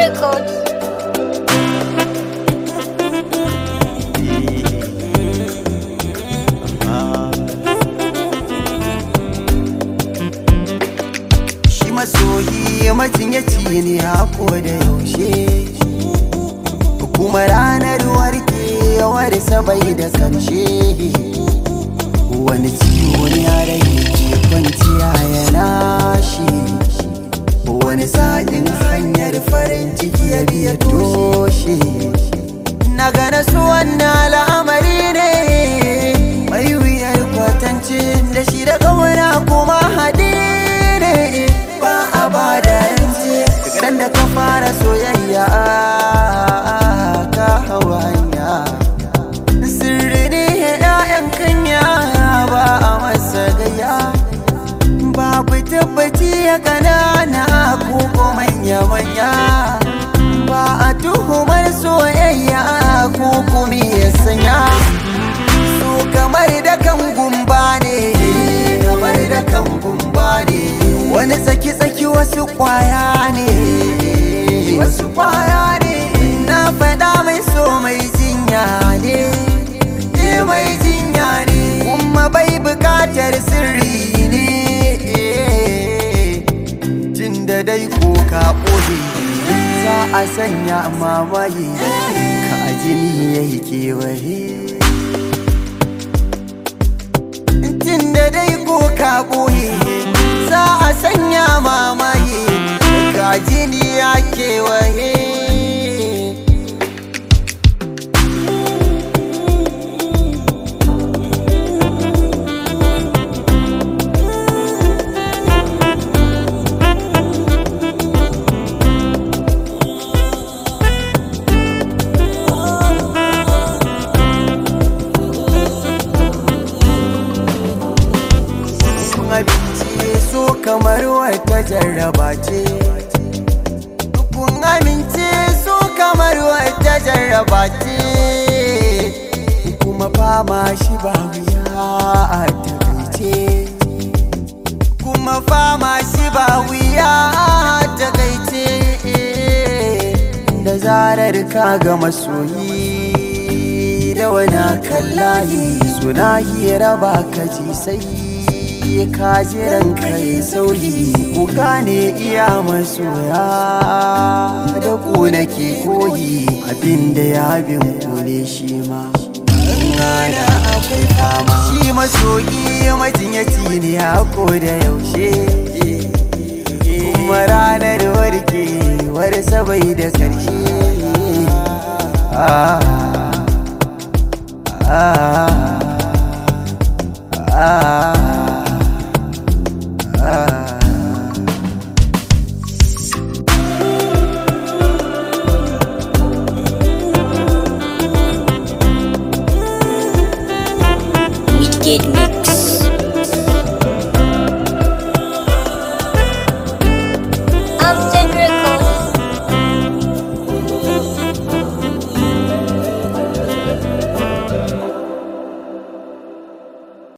Records. Shi masoyi majinyaci ne a koda yaushe, kuma ranar warkewarsa bai da karshe. Wani ciwo ne a rai ke kwanciya yana shi, wani sa'in hanyar farin ciki ya biya toshe. Na gane su wannan al'amari ne mai wuyar kwatance, da shi da ƙauna kuma haɗi ne ba a ba da yance. Daga da ka fara soyayya ka hawa hanya, sirri ne ‘ya'yan kanya ba a masa gaya. Babu tabbaci ya ƙanana ko manya-manya, ba a tuhumar soyayya ko kuma ya sanya. So kamar da kan gumba ne, kamar da kan gumba ne, wani tsaki-tsaki wasu kwaya ne, wasu kwaya ne. Na faɗa mai so mai jinya ne, mai jinya ne, kuma bai buƙatar sirri ne. Tunda dai ko ka ɓoye za a sanya mamaye, ka jini ya yi kewaye. Tunda dai ko ka ɓoye za a sanya mamaye, ka jini ya kewaye. Abinci so kamar wata jarraba ce, kun amince so kamar wata jarraba ce, kuma fama shi ba wuya a takaice, kuma fama shi ba wuya a takaice. Da zarar ka ga masoyi da wani kallahi, suna hira ba ka ji sai ka ji ranka ya sauyi. Ku gane iya masoya da ku nake koyi, abinda ya bin ku ne shi ma ana akwai fama. Shi masoyi majinyaci ne a koda yaushe, kuma ranar warkewarsa bai da karshe.